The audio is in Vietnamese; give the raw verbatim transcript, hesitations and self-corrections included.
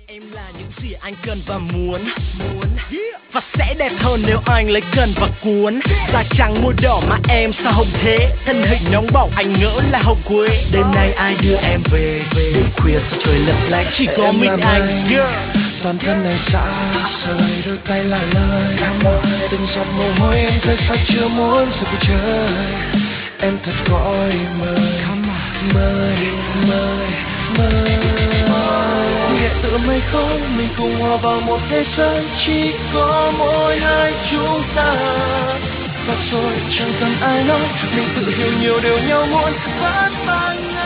Em là những gì anh cần và muốn muốn và sẽ đẹp hơn nếu anh lấy cần và cuốn. Da trắng môi đỏ mà em sao hồng thế, thân hình nóng bỏng anh ngỡ là hồng quế. Đêm nay ai đưa em về, đêm khuya sao trời lấp lánh chỉ có mình anh. Toàn thân này xa rời, đôi tay là lời từng giọt mồ hôi em rơi sao chưa muốn sự cuộc chơi. Em thật gọi mời mời mời mời nhẹ tựa mây không, mình cùng hòa vào một thế giới chỉ có mỗi hai chúng ta. Và rồi chẳng cần ai nói, mình tự hiểu nhiều điều nhau muốn vẫn mang